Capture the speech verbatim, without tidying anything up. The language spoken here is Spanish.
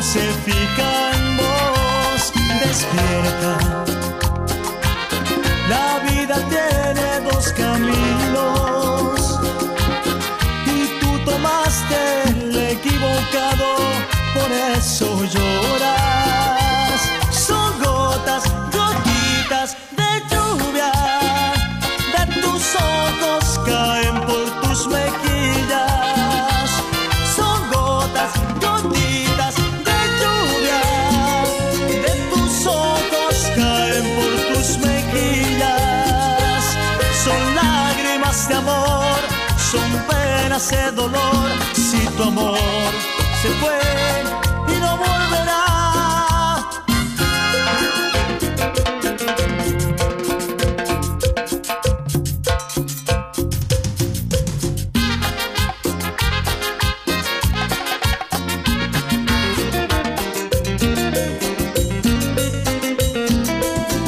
se fija en vos, despierta. La vida tiene dos caminos y tú tomaste el equivocado, por eso lloras. Son gotas, gotitas de lluvia, de tus ojos caen por tus mejillas. Son gotas, gotitas de lluvia, de tus ojos caen por tus mejillas. Son lágrimas de amor, son penas de dolor. Si tu amor se fue,